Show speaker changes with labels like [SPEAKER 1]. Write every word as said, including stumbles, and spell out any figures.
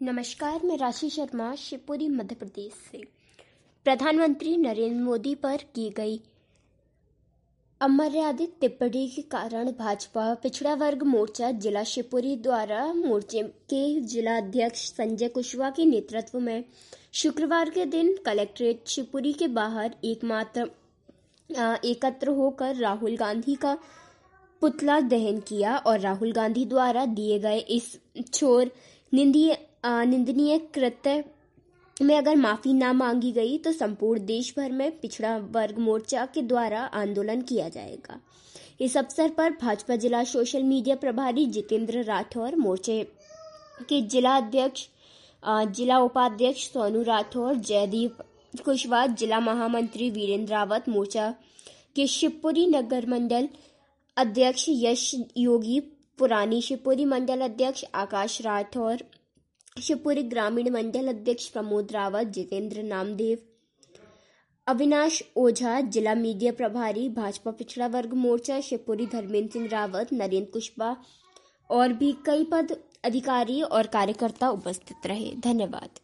[SPEAKER 1] नमस्कार, मैं राशि शर्मा शिवपुरी मध्य प्रदेश से। प्रधानमंत्री नरेंद्र मोदी पर की गई अमर्यादित टिप्पणी के कारण भाजपा पिछड़ा वर्ग मोर्चा जिला शिवपुरी द्वारा मोर्चे के जिला अध्यक्ष संजय कुशवाहा के नेतृत्व में शुक्रवार के दिन कलेक्ट्रेट शिवपुरी के बाहर एकमात्र एकत्र होकर राहुल गांधी का पुतला दहन किया और राहुल गांधी द्वारा दिए गए इस छोर निंदनीय निंदनीय कृत्य में अगर माफी न मांगी गई तो संपूर्ण देश भर में पिछड़ा वर्ग मोर्चा के द्वारा आंदोलन किया जाएगा। इस अवसर पर भाजपा जिला सोशल मीडिया प्रभारी जितेंद्र राठौर, मोर्चे के जिला अध्यक्ष जिला उपाध्यक्ष सोनू राठौर, जयदीप कुशवाहा, जिला महामंत्री वीरेंद्र रावत, मोर्चा के शिवपुरी नगर मंडल अध्यक्ष यश योगी, पुरानी शिवपुरी मंडल अध्यक्ष आकाश राठौर, शिवपुरी ग्रामीण मंडल अध्यक्ष प्रमोद रावत, जितेंद्र नामदेव, अविनाश ओझा, जिला मीडिया प्रभारी भाजपा पिछड़ा वर्ग मोर्चा शिवपुरी धर्मेंद्र सिंह रावत, नरेंद्र कुशवाहा और भी कई पद अधिकारी और कार्यकर्ता उपस्थित रहे। धन्यवाद।